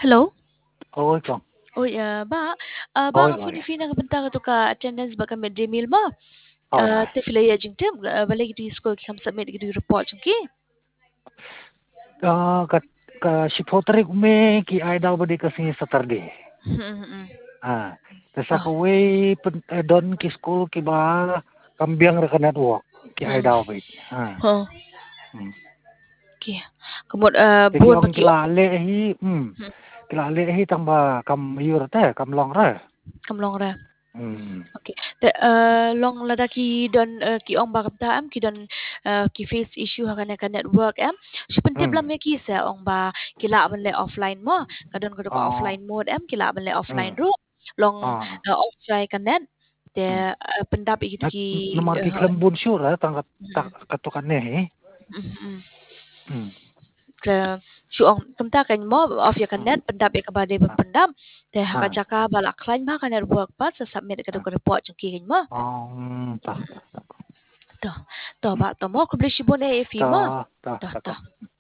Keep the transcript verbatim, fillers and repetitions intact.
Hello? Oi, Kong. Uy, ah, ba, ah, ba Oi, nga oi. funi fina ka banta ka to ka attendance ba ka midday meal mo? Oi, Ah, oi. te filaya jing tem, ah, balik di school kam submit di report jing ki. Ah, ka ka shipho tarik me ki ai daw badi kasi Saturday. Hmm, hmm. Ah, tasa Toh. ko we don ki school ki ba kambiang ra kanat wo ki ai Hmm. daw bait. Ah. Oh, Hmm. ki. Kamot ah Te ki buon ong ba ki? kila le hi, hmm. Hmm. Kila le hi tang ba kam yur te kam long ra. Kamlong ra. Hmm. Okay. Te ah long lada ki don ah, ki ong ba kapta am ki don ah, ki face issue ha kana ka network am. Sepentip lam Hmm. me ki sa ong ba kila ban le offline mo. Kadon ko ka Oh. offline mode am kila ban le offline Hmm. ro. Long Ah. ah, off try ka net. Te Hmm. ah, pendap ikit Nat ki nomor ki ah, klembun syur ra tang mm, katukan ne hi. mm, mm. Hmm. Ke syuong kamta kan mo off ya kan Hmm. net pendap ya ka ba de Ah. pendap. Te ha ka Ah. jaka balak klaim ba ka network pa sa submit ka Ah. ka report jeng ki kan mo. Oh, hmm, tah. Toh, toh ba toh mo ko beli sibon e fi mo. Tah, tah, Toh, tah, toh. Kong.